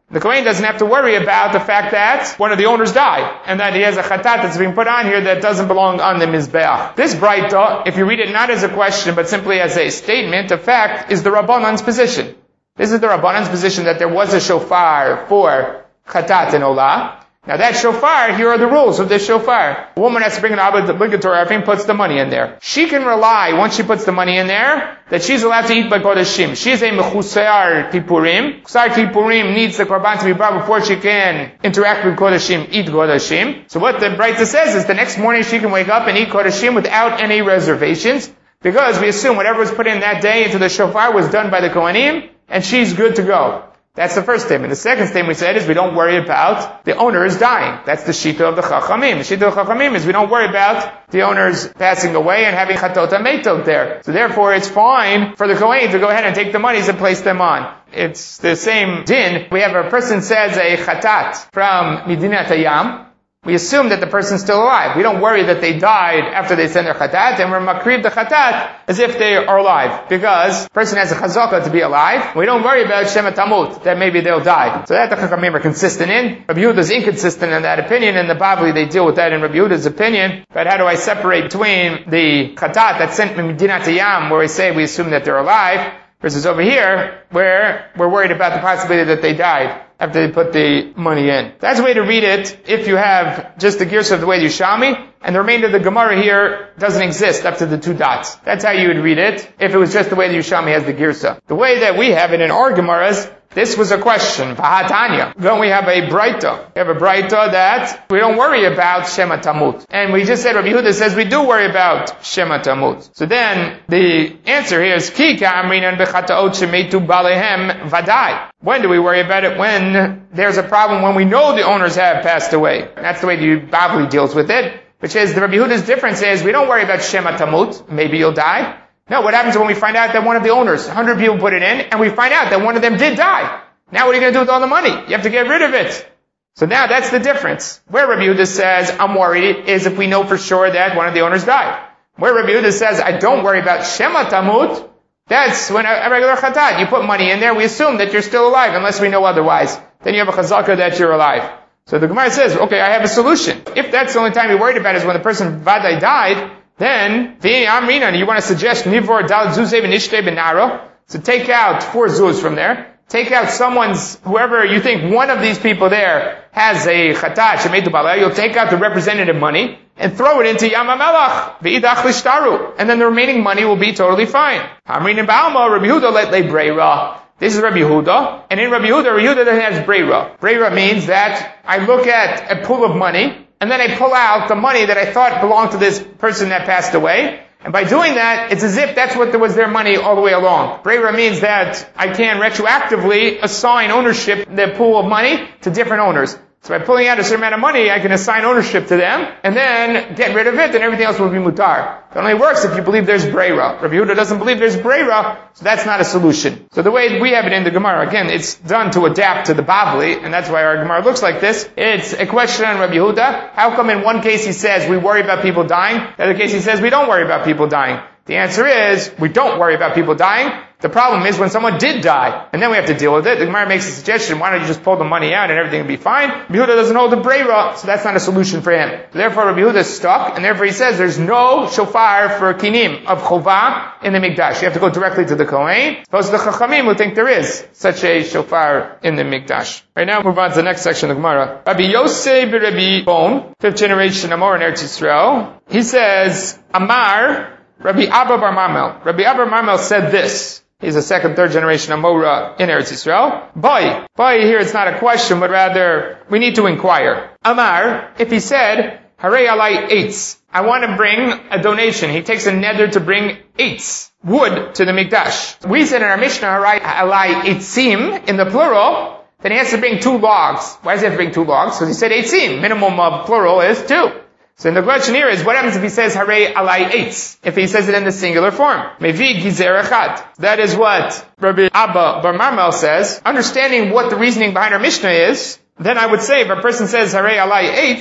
The Kohen doesn't have to worry about the fact that one of the owners died, and that he has a chatat that's being put on here that doesn't belong on the Mizbeach. This Braita, if you read it not as a question, but simply as a statement of fact, is the Rabbanan's position. This is the Rabbanan's position that there was a shofar for chatat and olah. Now that shofar, here are the rules of this shofar. A woman has to bring an obligatory offering, puts the money in there. She can rely, once she puts the money in there, that she's allowed to eat by Kodashim. She's a mechusar kipurim. Kusar kipurim needs the korban to be brought before she can interact with Kodashim, eat Kodashim. So what the Braita says is the next morning she can wake up and eat Kodashim without any reservations, because we assume whatever was put in that day into the shofar was done by the Kohanim, and she's good to go. That's the first statement. The second statement we said is we don't worry about the owner is dying. That's the shita of the Chachamim. The shita of the Chachamim is we don't worry about the owners passing away and having chatot hametot there. So therefore it's fine for the Kohen to go ahead and take the monies and place them on. It's the same din. We have a person says a chatat from Midinat Hayam. We assume that the person's still alive. We don't worry that they died after they send their chatat, and we're makrib the chatat as if they are alive. Because the person has a chazaka to be alive. We don't worry about Shema Tamut, that maybe they'll die. So that the Chachamim are consistent in. Rabbi Yehuda is inconsistent in that opinion, and the Bavli they deal with that in Rabbi Yehuda's opinion. But how do I separate between the chatat that's sent from Medinat Hayam, where we say we assume that they're alive, versus over here, where we're worried about the possibility that they died after they put the money in. That's the way to read it if you have just the girsa of the way Yerushalmi, and the remainder of the Gemara here doesn't exist up to the two dots. That's how you would read it if it was just the way the Yerushalmi has the girsa. The way that we have it in our Gemaras, this was a question. Vahatanya. Then we have a Braita. We have a Braita that we don't worry about Shema Tamut. And we just said, Rabbi Yehuda says we do worry about Shema Tamut. So then, the answer here is, Ki ka'amrinan b'chataot shemetu balehem vadai. When do we worry about it? When there's a problem, when we know the owners have passed away. And that's the way the Bavli deals with it. Which is, the Rabbi Yehuda's difference is, we don't worry about Shema Tamut. Maybe you'll die. No, what happens when we find out that one of the owners, one hundred people put it in, and we find out that one of them did die? Now what are you going to do with all the money? You have to get rid of it. So now that's the difference. Where Rabbi Yehuda says, I'm worried, is if we know for sure that one of the owners died. Where Rabbi Yehuda says, I don't worry about Shema Tamut, that's when a, a regular chatat, you put money in there, we assume that you're still alive, unless we know otherwise. Then you have a chazaka that you're alive. So the Gemara says, okay, I have a solution. If that's the only time you're worried about is when the person Vadai died, then, you want to suggest Nivor Dal Zuzev and Ishte Benaro, so take out four zuz from there, take out someone's, whoever you think one of these people there has a chatat, shemetu baleh, you'll take out the representative money, and throw it into Yam HaMelach, V'idach Lishtaru, and then the remaining money will be totally fine. Hamrin and Ba'alma, Rabbi Yehuda let le breira. This is Rabbi Yehuda, and in Rabbi Yehuda, Rabbi Yehuda has breira. Breira means that I look at a pool of money, and then I pull out the money that I thought belonged to this person that passed away. And by doing that, it's as if that's what was their money all the way along. Breira means that I can retroactively assign ownership, the pool of money, to different owners. So by pulling out a certain amount of money, I can assign ownership to them, and then get rid of it, and everything else will be mutar. It only works if you believe there's breira. Rabbi Yehuda doesn't believe there's breira, so that's not a solution. So the way we have it in the Gemara, again, it's done to adapt to the Bavli, and that's why our Gemara looks like this. It's a question on Rabbi Yehuda. How come in one case he says we worry about people dying, the other case he says we don't worry about people dying? The answer is, we don't worry about people dying. The problem is when someone did die, and then we have to deal with it. The Gemara makes a suggestion, why don't you just pull the money out and everything will be fine? Rabbi Yehuda doesn't hold the breira, so that's not a solution for him. Therefore, Rabbi Yehuda is stuck, and therefore he says there's no shofar for kinim of chovah in the Mikdash. You have to go directly to the Kohen. Opposed to the Chachamim who think there is such a shofar in the Mikdash. Right now, move on to the next section of the Gemara. Rabbi Yosef Rabbi Bon, fifth generation Amor in Eretz Yisrael. He says, Amar, Rabbi Abba Bar Marmel. Rabbi Abba Bar Marmel said this. He's a second, third generation Amora in Eretz Yisrael. Boy, boy, here it's not a question, but rather we need to inquire. Amar, if he said, Harei alai eitz, I want to bring a donation. He takes a neder to bring eitz, wood, to the Mikdash. We said in our Mishnah, Harei alai eitzim, in the plural, then he has to bring two logs. Why does he have to bring two logs? Because he said eitzim. Minimum of plural is two. So the question here is, what happens if he says Harei alai eitz? If he says it in the singular form? Mevi gizer echad. That is what Rabbi Abba Bar Marmel says. Understanding what the reasoning behind our Mishnah is, then I would say if a person says Harei alai eitz,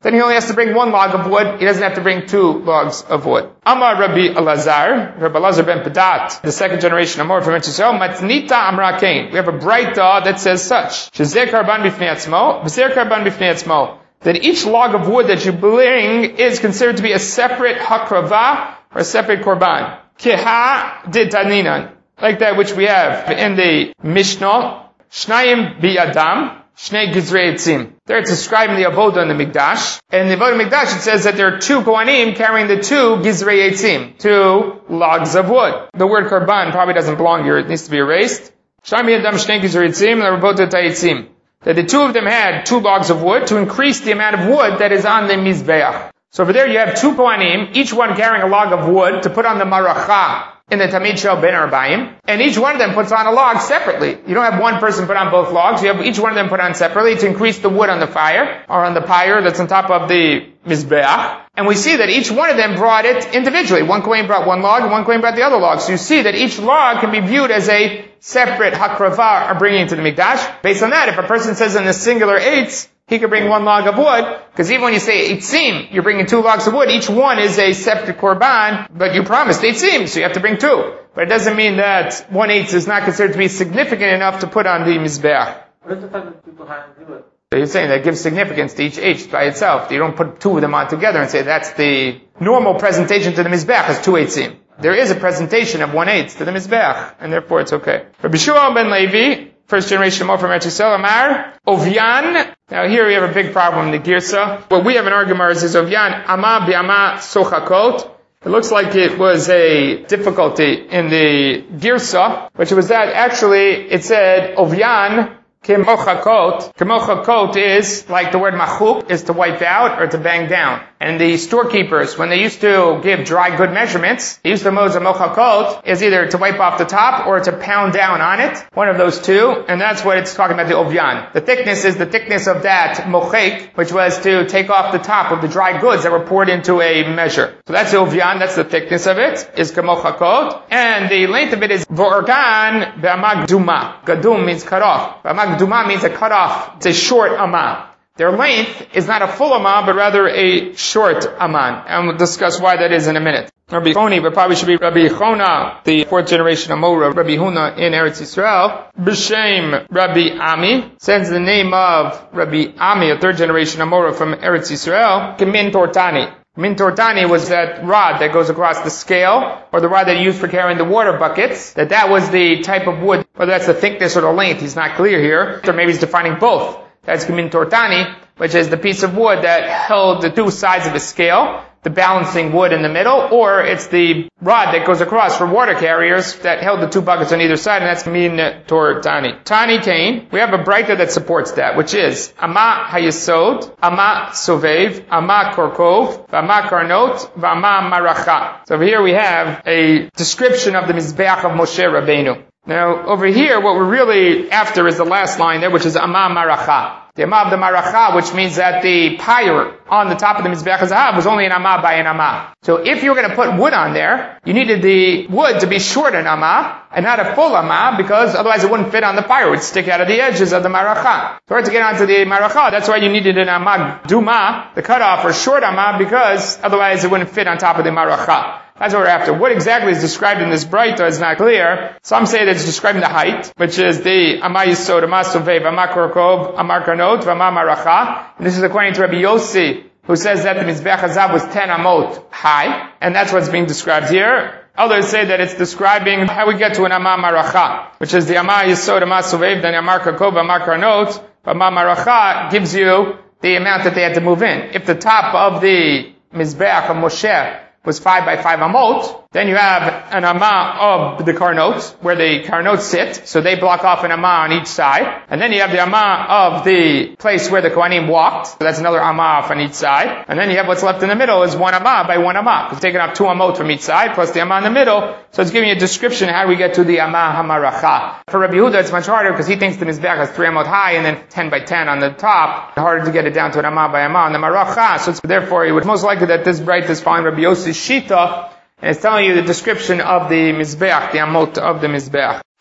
then he only has to bring one log of wood. He doesn't have to bring two logs of wood. Amar Rabbi Elazar, Rabbi Elazar ben Padat, the second generation Amor from Eretz Yisrael, Matnita Amra Kain. We have a braita that says such. Shezeh karban b'fnei atzmo, v'zer karban b'fnei atzmo. That each log of wood that you bring is considered to be a separate hakrava, or a separate korban. Keha ditaninan. Like that which we have in the Mishnah, Shnayim biyadam, Shnei gizrei etzim. There it's described in the Avodah in the Mikdash. And in the Avodah Mikdash it says that there are two Kohanim carrying the two gizrei etzim, two logs of wood. The word korban probably doesn't belong here, it needs to be erased. Shnayim biyadam, Shnei gizrei etzim, l'rabot ta'etzim. That the two of them had two logs of wood to increase the amount of wood that is on the Mizbeach. So over there you have two Kohanim, each one carrying a log of wood to put on the Maracha in the Tamid Shel Ben Arbaim, and each one of them puts on a log separately. You don't have one person put on both logs, you have each one of them put on separately to increase the wood on the fire, or on the pyre that's on top of the Mizbeach. And we see that each one of them brought it individually. One Kohen brought one log, and one Kohen brought the other log. So you see that each log can be viewed as a separate hakrava, or bringing it to the Mikdash. Based on that, if a person says in the singular eitz, he could bring one log of wood, because even when you say eitzim, you're bringing two logs of wood, each one is a separate korban, but you promised eitzim, so you have to bring two. But it doesn't mean that one eitz is not considered to be significant enough to put on the mizbeach. What is the fact that people have to do it? So you're saying that gives significance to each eitz by itself. You don't put two of them on together and say that's the normal presentation to the mizbeach as two eitzim. There is a presentation of one eitz to the mizbeach, and therefore it's okay. Rabbi Shua ben Levi, first generation more from Eretz Yisrael, Amar, Ovyan. Now here we have a big problem in the Girsa. What we have in our Gemara is Ovyan, Ama bi'ama sochakot. It looks like it was a difficulty in the Girsa, which was that actually it said Ovyan kemochakot. Kemochakot is, like the word machuk, is to wipe out or to bang down. And the storekeepers, when they used to give dry good measurements, they used to use a mochakot, is either to wipe off the top or to pound down on it. One of those two. And that's what it's talking about, the ovyan. The thickness is the thickness of that mochek, which was to take off the top of the dry goods that were poured into a measure. So that's the ovyan, that's the thickness of it, is kemochakot. And the length of it is vorgan be'amag duma. Gadum means cut off. Be'amag duma means a cut off. It's a short amah. Their length is not a full amah, but rather a short aman. And we'll discuss why that is in a minute. Rabbi Choni, but probably should be Rabbi Chona, the fourth generation Amora, Rabbi Huna in Eretz Yisrael. B'Shem Rabbi Ami, sends the name of Rabbi Ami, a third generation Amora from Eretz Yisrael, Kemin Tortani. Min Tortani was that rod that goes across the scale, or the rod that you use for carrying the water buckets, that that was the type of wood, whether that's the thickness or the length, he's not clear here, or maybe he's defining both. That's Kemin Tortani, which is the piece of wood that held the two sides of a scale, the balancing wood in the middle, or it's the rod that goes across for water carriers that held the two buckets on either side, and that's Kemin Tortani. Tani Kain, we have a braita that supports that, which is Ama Hayesod, Ama Sovev, Ama Korkov, Ama Karnot, Ama Maracha. So over here we have a description of the Mizbeach of Moshe Rabbeinu. Now, over here, what we're really after is the last line there, which is Ama Maracha. The Ama of the Maracha, which means that the pyre on the top of the Mizbeach HaZahav was only an Ama by an Ama. So if you were going to put wood on there, you needed the wood to be short an Ama, and not a full Ama, because otherwise it wouldn't fit on the pyre. It would stick out of the edges of the Maracha. So to get onto the Maracha, that's why you needed an Ama Duma, the cutoff, or short Ama, because otherwise it wouldn't fit on top of the Maracha. That's what we're after. What exactly is described in this braita is not clear. Some say that it's describing the height, which is the Ama Yisod, Ama Sovev, Ama Korkov, Ama Karnot, Ama Maracha. And this is according to Rabbi Yossi, who says that the Mizbeach HaZahav was ten amot high, and that's what's being described here. Others say that it's describing how we get to an Ama Maracha, which is the Ama Yisod, Ama Sovev, then Ama Korkov, Ama Karnot, Ama Maracha gives you the amount that they had to move in. If the top of the Mizbeach of Moshe was five by five amot, then you have an ama of the karnot, where the karnot sit, so they block off an ama on each side. And then you have the ama of the place where the Kohanim walked, so that's another ama off on each side. And then you have what's left in the middle is one ama by one ama. It's taking off two amot from each side, plus the ama in the middle, so it's giving you a description how do we get to the ama hamaracha. For Rabbi Yehuda it's much harder, because he thinks the Mizbeach has three amot high, and then ten by ten on the top. Harder to get it down to an ama by ama on the maracha, so it's, therefore it was most likely that this bright is following Rabbi Yossi's Shita, and it's telling you the description of the Mizbeach, the Amot of the Mizbeach.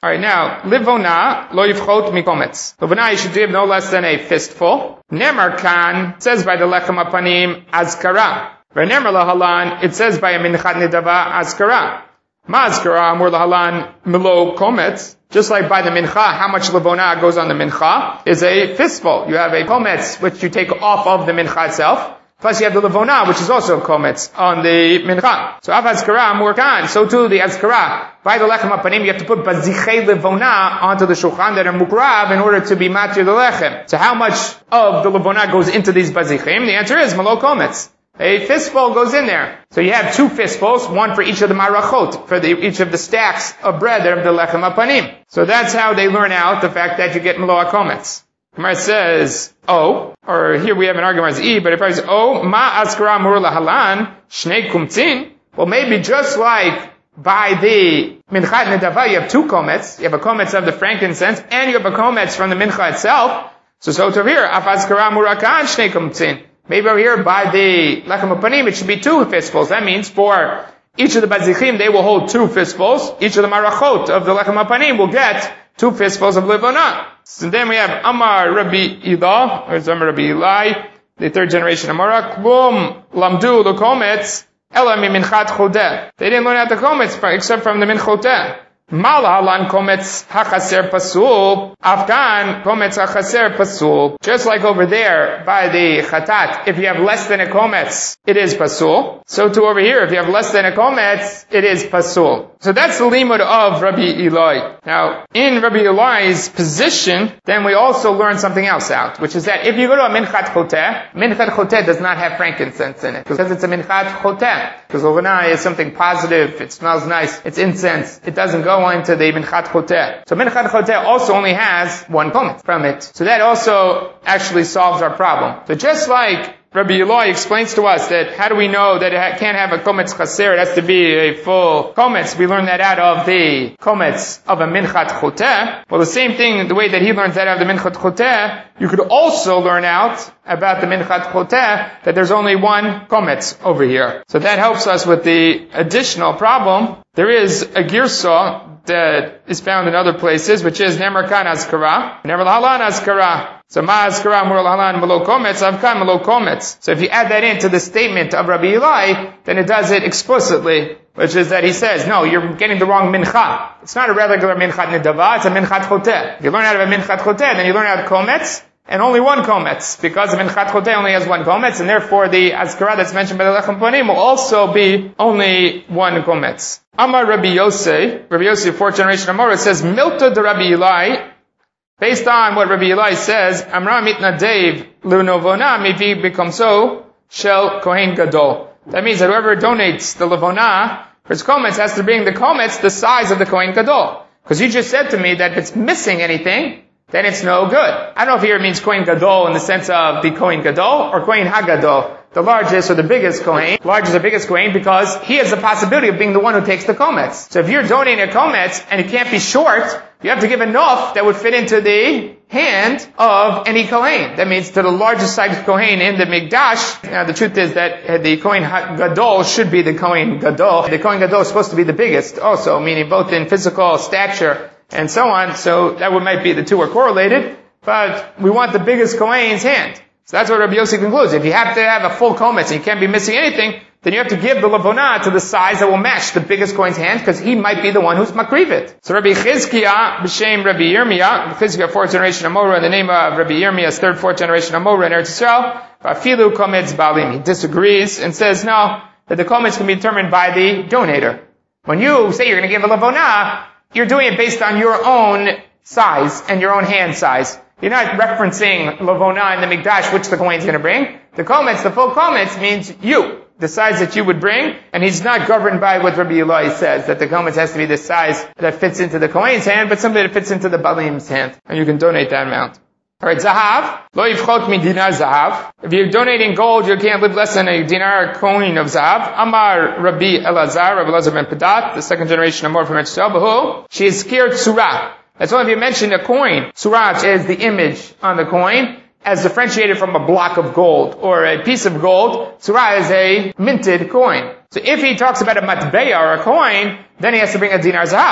Alright, now, livona lo yifchot mikometz. Livona you should give no less than a fistful. Nemar kan, says by the lechem apanim, azkara. V'nemar lahalan, it says by a minchat nedava, azkara. Ma azkara, amur lahalan, milo kometz. Just like by the mincha, how much livona goes on the mincha is a fistful. You have a kometz, which you take off of the mincha itself. Plus you have the levona, which is also kometz on the mincha. So av azkara amur kan. So too the azkara. By the lechem apanim, you have to put bazichei levona onto the shulchan that are mukrav in order to be matir the lechem. So how much of the levona goes into these bazichim? The answer is malo kometz. A fistful goes in there. So you have two fistfuls, one for each of the marachot, for the, each of the stacks of bread that are the lechem apanim. So that's how they learn out the fact that you get malo kometz. Gemara says, oh, or here we have an argument as e, but if I say, oh, ma askara mur lahalan, shnei kumtzin, well maybe just like by the minchat nedava, you have two kometz, you have a kometz of the frankincense, and you have a kometz from the mincha itself, so so to here, af askara murakan, shnei kumtzin. Maybe over here by the lechem apanim, it should be two fistfuls. That means for each of the bazichim, they will hold two fistfuls. Each of the marachot of the lechem apanim will get two fistfuls of livona. So then we have Amar Rabbi Ila, or Amar Rabbi Eli, the third generation Amara, Klum Lamdu Lukometz, Ela mi minchat chodeh. They didn't learn out the kometz except from the minchoteh. Malahalan kometz hachaser pasul, Afghan kometz hachaser pasul. Just like over there by the chatat, if you have less than a kometz, it is pasul. So too over here, if you have less than a kometz, it is pasul. So that's the limud of Rabbi Eli. Now, in Rabbi Eli's position, then we also learn something else out, which is that if you go to a minchat choteh, minchat choteh does not have frankincense in it, because it's a minchat choteh. Because lovana is something positive, it smells nice, it's incense, it doesn't go into the minchat choteh. So minchat choteh also only has one kometz from it. So that also actually solves our problem. So just like Rabbi Eloi explains to us that how do we know that it can't have a kometz chaser, it has to be a full kometz. We learn that out of the kometz of a minchat choteh. Well, the same thing, the way that he learns that out of the minchat choteh, you could also learn out about the minchat choteh that there's only one kometz over here. So that helps us with the additional problem. There is a girsa that is found in other places, which is Nemar kan azkara, Nemar lahalan azkara. So ma azkara mur lahalan malo kometz, avkan malo kometz. So if you add that into the statement of Rabbi Eli, then it does it explicitly, which is that he says, no, you're getting the wrong mincha. It's not a regular minchat nedava, it's a minchat choteh. If you learn out of a minchat choteh, then you learn out of kometz, and only one kometz, because a minchat choteh only has one kometz, and therefore the azkara that's mentioned by the lechem panim will also be only one kometz. Amar Rabbi Yosei, Rabbi Yosei, fourth generation Amor, it says, Milta de Rabbi Eli, based on what Rabbi Eli says, Amra mitna Dave, Lunovona, mivi bekomso, shel Kohen Gadol. That means that whoever donates the Levona for his kometz has to bring the kometz the size of the Kohen Gadol. Because you just said to me that if it's missing anything, then it's no good. I don't know if here it means Kohen Gadol in the sense of the Kohen Gadol or Kohen HaGadol, the largest or the biggest Kohen. Largest or biggest Kohen because he has the possibility of being the one who takes the kometz. So if you're donating a kometz and it can't be short, you have to give enough that would fit into the hand of any Kohen. That means to the largest size Kohen in the Mikdash. Now the truth is that the Kohen Gadol should be the Kohen Gadol. The Kohen Gadol is supposed to be the biggest also, meaning both in physical stature and so on. So that would might be the two are correlated, but we want the biggest Kohen's hand. So that's what Rabbi Yossi concludes. If you have to have a full kometz and you can't be missing anything, then you have to give the levona to the size that will match the biggest Kohen's hand, because he might be the one who's makriv it. So Rabbi Chizkiah, b'shem Rabbi Yirmiyah, Chizkiah, fourth generation Amora, in the name of Rabbi Yirmiyah's third, fourth generation Amora in Eretz Yisrael, v'afilu kometz balim. He disagrees and says no, that the kometz can be determined by the donator. When you say you're going to give a levona, you're doing it based on your own size and your own hand size. You're not referencing Lavona in the Mikdash, which the Kohen's going to bring. The kometz, the full kometz, means you, the size that you would bring, and he's not governed by what Rabbi Eloi says, that the kometz has to be the size that fits into the Kohen's hand, but something that fits into the Balim's hand, and you can donate that amount. Alright, Zahav, lo yivchot mi dinar Zahav. If you're donating gold, you can't live less than a dinar coin of Zahav. Amar Rabbi Elazar, Rabbi Elazar ben Padat, the second generation of more from Eretz. She is scared surah. That's why if you mentioned a coin, surat is the image on the coin, as differentiated from a block of gold or a piece of gold. Surah is a minted coin. So if he talks about a matbeya or a coin, then he has to bring a dinar zahav.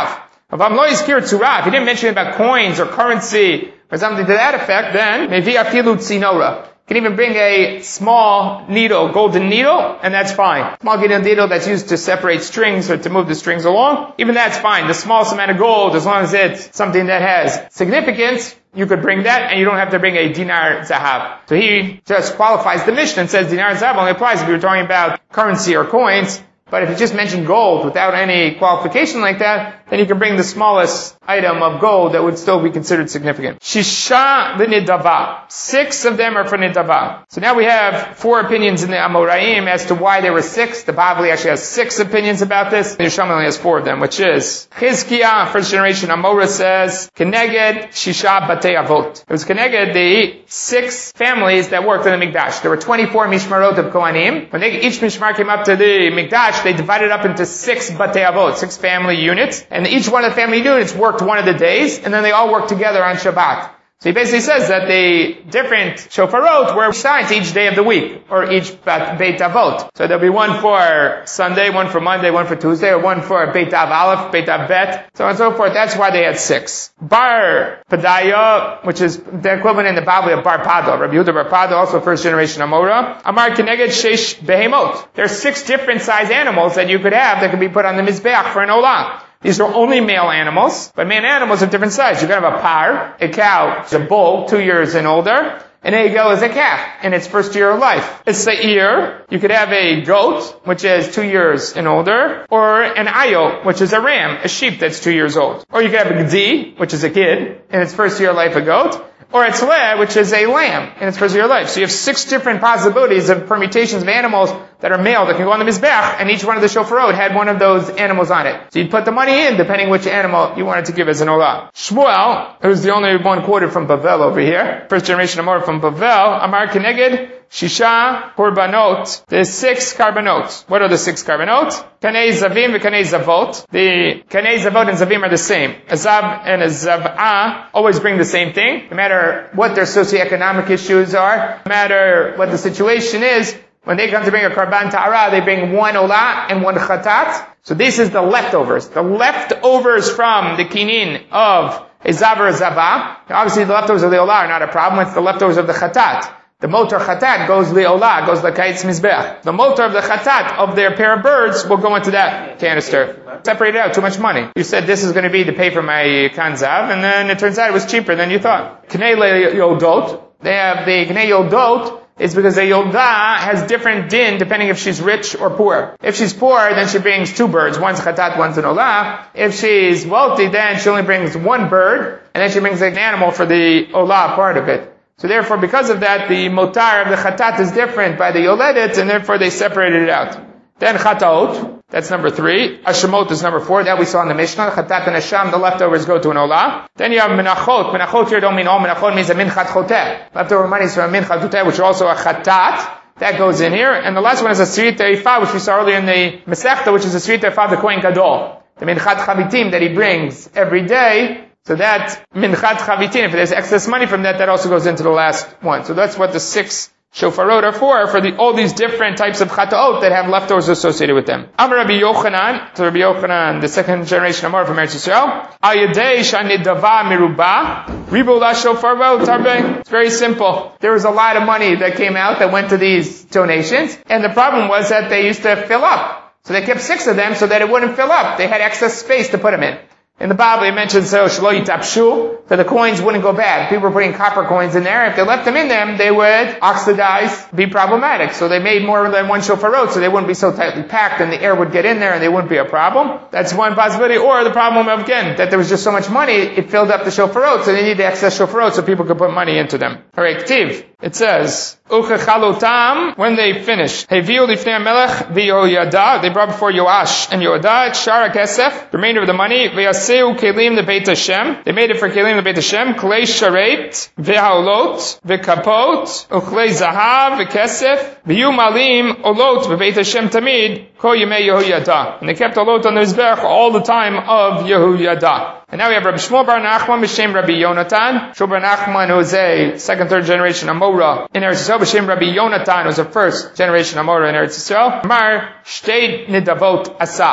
Avam lo yizkir tzura, if he didn't mention about coins or currency or something to that effect, then mevi afilu tzinora. You can even bring a small needle, golden needle, and that's fine. Small golden needle that's used to separate strings or to move the strings along, even that's fine. The smallest amount of gold, as long as it's something that has significance, you could bring that, and you don't have to bring a dinar zahav. So he just qualifies the Mishnah and says dinar zahav only applies if you're talking about currency or coins. But if you just mention gold without any qualification like that, then you can bring the smallest item of gold that would still be considered significant. Shisha v'nidava. Six of them are for nidava. So now we have four opinions in the Amoraim as to why there were six. The Bavli actually has six opinions about this. The Yerushalmi only has four of them, which is Chizkiah, first generation Amora says, Keneged Shisha Batei Avot. It was Keneged the six families that worked in the Mikdash. There were twenty-four Mishmarot of Kohanim. When they, each Mishmar came up to the Mikdash, they divided up into six Batei Avot, six family units, and each one of the family units worked one of the days, and then they all worked together on Shabbat. So he basically says that the different shofarot were assigned to each day of the week, or each Beit Avot. So there'll be one for Sunday, one for Monday, one for Tuesday, or one for Beit Av Aleph, Beit Av Bet, so on and so forth. That's why they had six. Bar Padaya, which is the equivalent in the Bible of Bar Pado. Rabbi Yehuda Bar Pado, also first generation Amora. Amar Keneged Sheish Behemot. There's six different size animals that you could have that could be put on the Mizbeach for an Olah. These are only male animals, but male animals of different sizes. You can have a par, a cow, a bull, two years and older. An egel is a calf in its first year of life. A seir, you could have a goat, which is two years and older, or an ayo, which is a ram, a sheep that's two years old. Or you could have a gdi, which is a kid in its first year of life, a goat. Or a tzleh, which is a lamb in its first year of life. So you have six different possibilities of permutations of animals that are male that can go on the Mizbech, and each one of the shofarot had one of those animals on it. So you'd put the money in depending which animal you wanted to give as an olah. Shmuel, who's the only one quoted from Bavel over here, first generation Amor from Bavel, Amar Keneged Shisha Korbanot. There's six karbanot. What are the six karbanot? Kanei Zavim and Kanei Zavot. The Kanei Zavot and Zavim are the same. A Zav and a Zav'ah always bring the same thing. No matter what their socioeconomic issues are, no matter what the situation is, when they come to bring a karban ta'ara, they bring one olah and one chatat. So this is the leftovers. The leftovers from the kinin of a Zav or a Zavah. Obviously the leftovers of the olah are not a problem. It's the leftovers of the chatat. The motor chatat goes li'olah, goes l'kaitz mizbech. The motor of the chatat of their pair of birds will go into that canister. Separate it out, too much money. You said this is going to be to pay for my kanzav, and then it turns out it was cheaper than you thought. Knei yodot, they have the knei yodot, is because the yolda has different din depending if she's rich or poor. If she's poor, then she brings two birds. One's chatat, one's an olah. If she's wealthy, then she only brings one bird, and then she brings an animal for the olah part of it. So therefore, because of that, the motar of the chatat is different by the yoledet, and therefore they separated it out. Then chataot, that's number three. Ashemot is number four. That we saw in the Mishnah. Chatat and Asham, the leftovers go to an olah. Then you have menachot. Menachot here don't mean all. Menachot means a minchat choteh. Leftover money is from a minchat choteh, which is also a chatat. That goes in here. And the last one is a srit teifah, which we saw earlier in the Masechta, which is a srit teifah of the Kohen Gadol. The minchat chavitim that he brings every day. So that minchat chavitin, if there's excess money from that, that also goes into the last one. So that's what the six shofarot are for, for the, all these different types of chataot that have leftovers associated with them. Amar Rabbi Yochanan, to Rabbi Yochanan, the second generation Amor from Eretz Yisrael, Ayadei shanidava miruba, ribula shofarot tarbe. It's very simple. There was a lot of money that came out that went to these donations, and the problem was that they used to fill up. So they kept six of them so that it wouldn't fill up. They had excess space to put them in. In the Bible, it mentions so shlo yitapshu, that the coins wouldn't go bad. People were putting copper coins in there. If they left them in them, they would oxidize, be problematic. So they made more than one shofarot, so they wouldn't be so tightly packed, and the air would get in there, and they wouldn't be a problem. That's one possibility. Or the problem of, again, that there was just so much money, it filled up the shofarot, so they needed excess shofarot so people could put money into them. Alright, Ktiv. It says, Uchechalotam, when they finished, Heviu lifnei melech v'Yehoyada, they brought before Yoash and Yehoyada, Shara Kesef, the remainder of the money, V'yaseu kelim the Beit Hashem, they made it for kelim the Beit Hashem, Klei Sharet, V'haolot, V'kapot, Uchlei Zahav, V'kesef, V'yu malim olot V'Beit Hashem tamid, Ko Yemei Yehoyada. And they kept olot on the Mizbech all the time of Yehoyada. And now we have Rabbi Shmuel bar Nachman b'shem Rabbi Yonatan. Shmuel bar Nachman, who is a second, third generation Amora in Eretz Yisrael, b'shem Rabbi Yonatan, who is a first generation Amora in Eretz Yisrael. Mar shtei nidavot asa.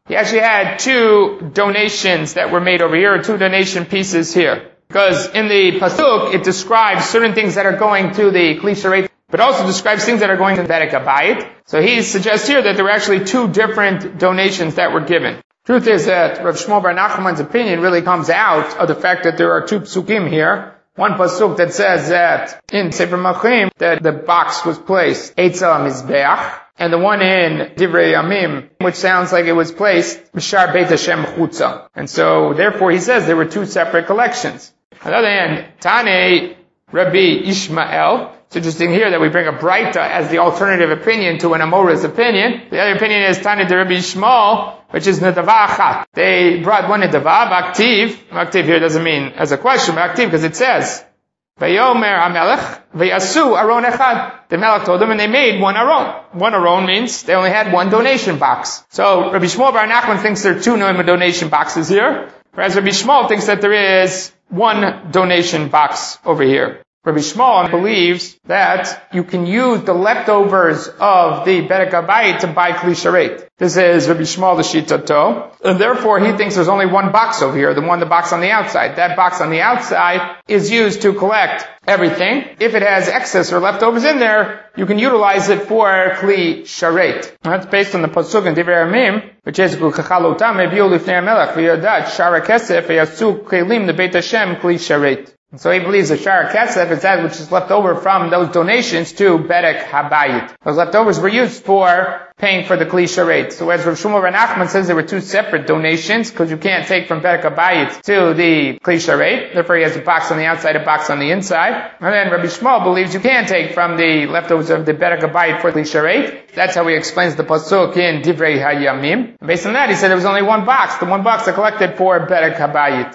he actually had two donations that were made over here, or two donation pieces here. Because in the Pasuk, it describes certain things that are going to the Kli Sharet, but also describes things that are going to Bedek HaBayit. So he suggests here that there were actually two different donations that were given. Truth is that Rav Shmuel Bar Nachman's opinion really comes out of the fact that there are two psukim here. One pasuk that says that in Sefer Malachim that the box was placed Eitzel HaMizbeach, and the one in Divrei Yamim, which sounds like it was placed B'shar Beit Hashem Chutza. And so therefore he says there were two separate collections. On the other hand, Tanei Rabbi Ishmael, it's interesting here that we bring a Braita as the alternative opinion to an Amora's opinion. The other opinion is Tanei de Rabbi Ishmael, which is Nedava Achat. They brought one Nedava, B'aktiv. B'aktiv here doesn't mean as a question, B'aktiv, because it says, Vayomer HaMelech, Vayasu Aron Echad. The Melech told them, and they made one Aron. One Aron means they only had one donation box. So Rabbi Shmuel Bar Nachman thinks there are two donation boxes here, whereas Rabbi Shmuel thinks that there is one donation box over here. Rabbi Shmuel believes that you can use the leftovers of the Bedek HaBayit to buy Kli Sharet. This is Rabbi Shmuel the Shitato, and therefore he thinks there's only one box over here, the one, the box on the outside. That box on the outside is used to collect everything. If it has excess or leftovers in there, you can utilize it for Kli Sharet. That's based on the Pasuk in Divrei Yamim, which is Kachalotam Ebiu Lifnei HaMelech V'Yodat Shara Kesef V'Yasu Kelim the Beit Hashem Kli Sharet. And so he believes the Shara Kesef is that which is left over from those donations to Bedek HaBayit. Those leftovers were used for paying for the Kli Sharet. So as Rav Shmuel Bar Nachman says, there were two separate donations, because you can't take from Bedek HaBayit to the Kli Sharet. Therefore he has a box on the outside, a box on the inside. And then Rabbi Shmuel believes you can take from the leftovers of the Bedek HaBayit for Kli Sharet. That's how he explains the Pasuk in Divrei HaYamim. Based on that, he said there was only one box, the one box that collected for Bedek HaBayit.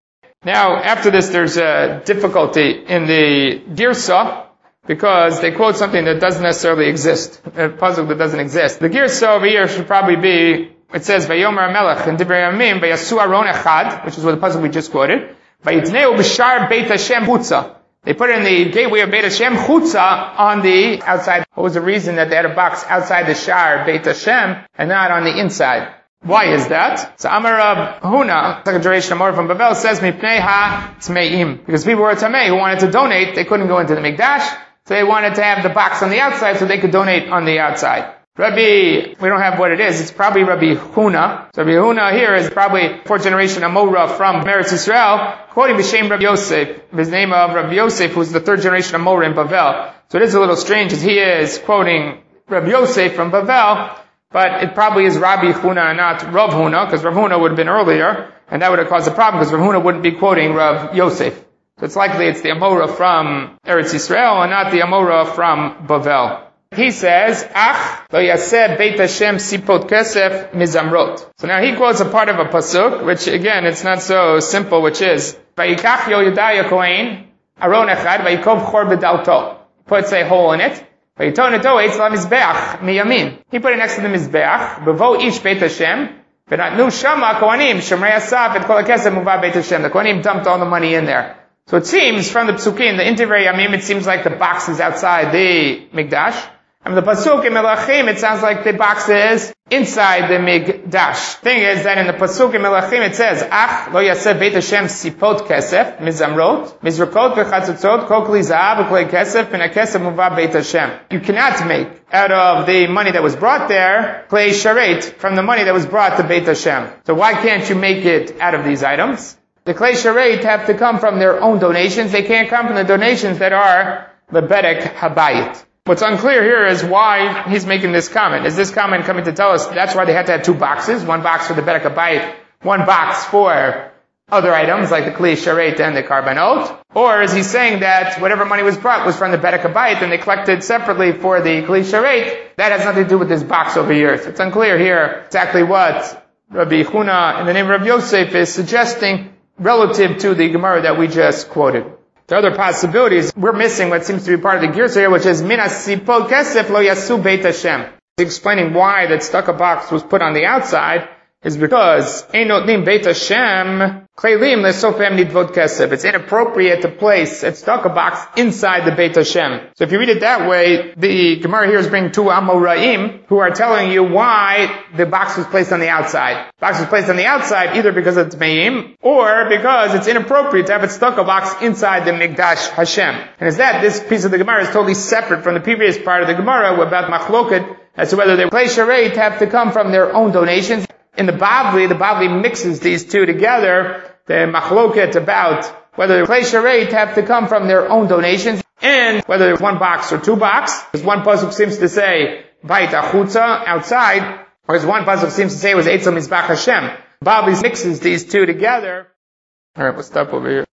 Now, after this, there's a difficulty in the Girsa, because they quote something that doesn't necessarily exist, a puzzle that doesn't exist. The Girsa over here should probably be, it says, Vayomer HaMelech in Divrei Yamim, Vayasu Aron Echad, which is what the puzzle we just quoted, Vayitneu B'shar Beit Hashem Chutza. They put it in the gateway of Beit Hashem Chutza on the outside. What was the reason that they had a box outside the Shar Beit Hashem and not on the inside? Why is that? So Amar Rab Huna, second generation Amor from Bavel, says Mipnei ha Tmeim. Because people were Tamei who wanted to donate, they couldn't go into the Mikdash, so they wanted to have the box on the outside so they could donate on the outside. Rabbi, we don't have what it is, it's probably Rabbi Huna. So Rabbi Huna here is probably fourth generation Amora from Meretz Yisrael, quoting B'Shem Rabbi Yosef, his name of Rabbi Yosef, who's the third generation Amora in Bavel. So it is a little strange as he is quoting Rabbi Yosef from Bavel, but it probably is Rabbi Huna and not Rav Huna, because Rav Huna would have been earlier, and that would have caused a problem, because Rav Huna wouldn't be quoting Rav Yosef. So it's likely it's the Amora from Eretz Yisrael, and not the Amora from Bavel. He says, Ach, lo yaseh Beit Hashem sipot kesef mizamrot. So now he quotes a part of a pasuk, which again, it's not so simple, which is, Vayikach Yoyadai Kohen, Aron Echad, Vayikov Chor B'dalto. Puts a hole in it. He put it next to the Mizbeach, Bevo ish Beit Hashem, V'natnu Shama Kohanim, Shomrei Asaf, et Kol HaKesef Muva Beit Hashem. The Kohanim dumped all the money in there. So it seems, from the Psukim, the Divrei Yamim, it seems like the box is outside the Mikdash. And the Pasuk in Melachim, it sounds like the box is inside the Mikdash. Thing is that in the Pasuk in Melachim it says, Ach, lo yaseh Beit Hashem sipot kesef, mizamrot, mizrakot v'chatzotzot, kol kli zahav v'klei kesef, v'na kesef muva Beit Hashem. You cannot make out of the money that was brought there, klei sharet, from the money that was brought to Beit Hashem. So why can't you make it out of these items? The klei sharet have to come from their own donations. They can't come from the donations that are the Bedek HaBayit. What's unclear here is why he's making this comment. Is this comment coming to tell us that's why they had to have two boxes? One box for the Bedek HaBayit, one box for other items like the Kli Sharet and the Karbanot? Or is he saying that whatever money was brought was from the Bedek HaBayit and they collected separately for the Kli Sharet? That has nothing to do with this box over here. So it's unclear here exactly what Rabbi Huna in the name of Rabbi Yosef is suggesting relative to the Gemara that we just quoted. There are other possibilities. We're missing what seems to be part of the Girsa here, which is Minas Sipot Kesef Lo Yasu Beit Hashem. Explaining why that stucco box was put on the outside is because Ein Notnim Beit Hashem Kleilim lesofem nidvot kesef. It's inappropriate to place a tzedakah box inside the Beit Hashem. So if you read it that way, the Gemara here is bringing two Amoraim who are telling you why the box was placed on the outside. The box was placed on the outside either because it's Me'im or because it's inappropriate to have a tzedakah box inside the Mikdash Hashem. And is that this piece of the Gemara is totally separate from the previous part of the Gemara about Machloket as to whether the Klei Shareit have to come from their own donations. In the Bavli, the Bavli mixes these two together, the Machloket about whether the Klei Shareit have to come from their own donations, and whether it's one box or two box. Because one pasuk seems to say, Bait Achutza, outside, whereas one pasuk seems to say it was Eitzel Mizbach Hashem. Bavli mixes these two together. Alright, we'll stop over here.